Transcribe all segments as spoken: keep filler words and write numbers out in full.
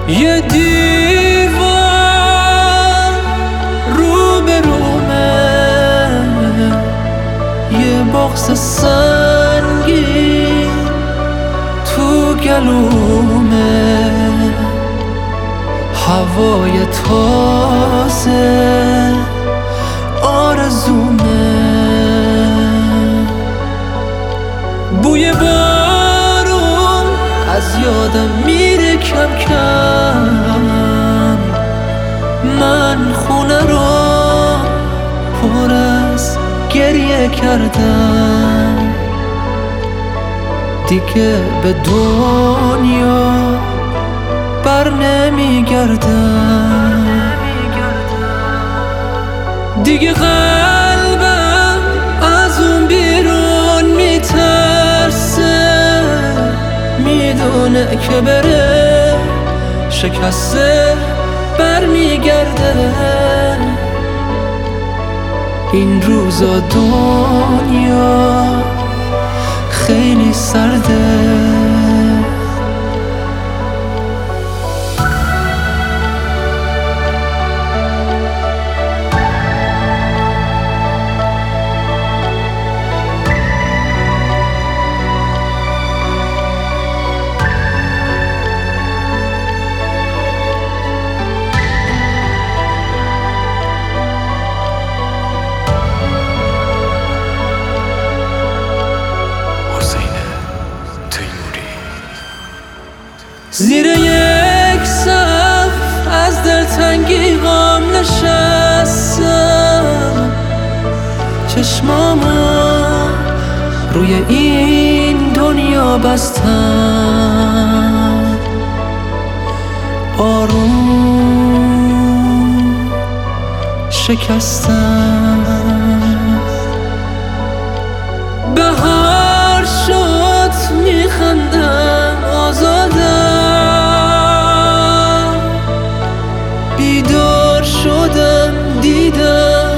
یه دیوار رو به رومه، یه بغض سنگین تو گلومه، هوای تازه آرزومه، بوی بارون از یادم میره کم کم، من خونه رو پر از گریه کردم، دیگه به دنیا بر نمیگردم، دیگه قلبم از اون بیرون میترسه، میدونه که بره شکسته برمیگرده. این روزا دنیا خیلی سرده، زیر یک سقف از دلتنگی غم نشستم، چشمامو روی این دنیا بستم، آروم شکستم، بهار شد میخندم آزادم، بیدار شدم دیدم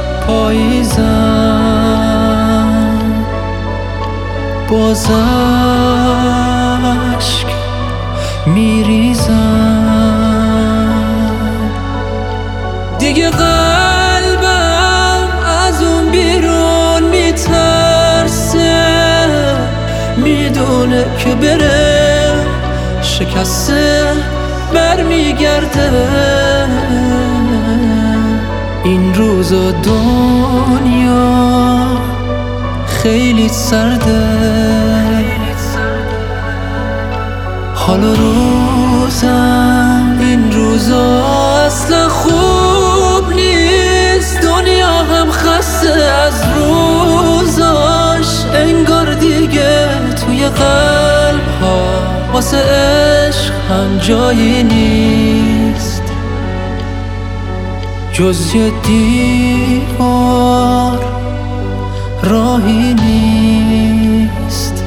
پاییزم، باز اشک میریزم، دیگه قلبم از اون بیرون میترسه، میدونه که بره شکسته برمیگرده. این روزا دنیا خیلی سرده، حالا روزم این روزا اصلا خوب نیست، دنیا هم خسته از روزاش، انگار دیگه توی قلب ها واسه عشق هم جایی نیست، جز یه دیوار راهی نیست.